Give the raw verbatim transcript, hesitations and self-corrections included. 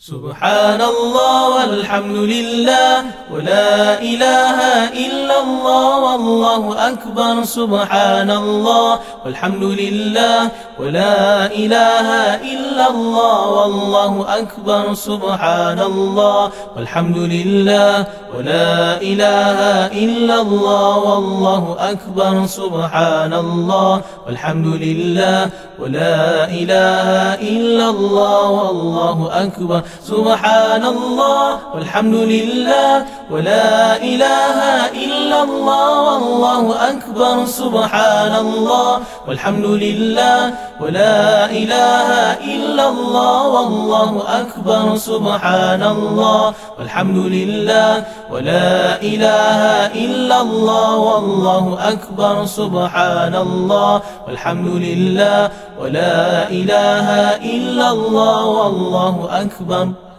سبحان الله والحمد لله ولا إله إلا الله والله أكبر. سبحان الله والحمد لله ولا إله إلا الله والله أكبر. سبحان الله والحمد لله ولا إله إلا الله والله أكبر. سبحان الله والحمد لله ولا إله إلا الله والله أكبر. سبحان الله والحمد لله ولا إله إلا الله والله أكبر. سبحان الله والحمد لله ولا إله إلا الله والله أكبر. سبحان الله والحمد لله ولا إله إلا الله والله أكبر. سبحان الله والحمد لله ولا إله إلا الله والله أكبر.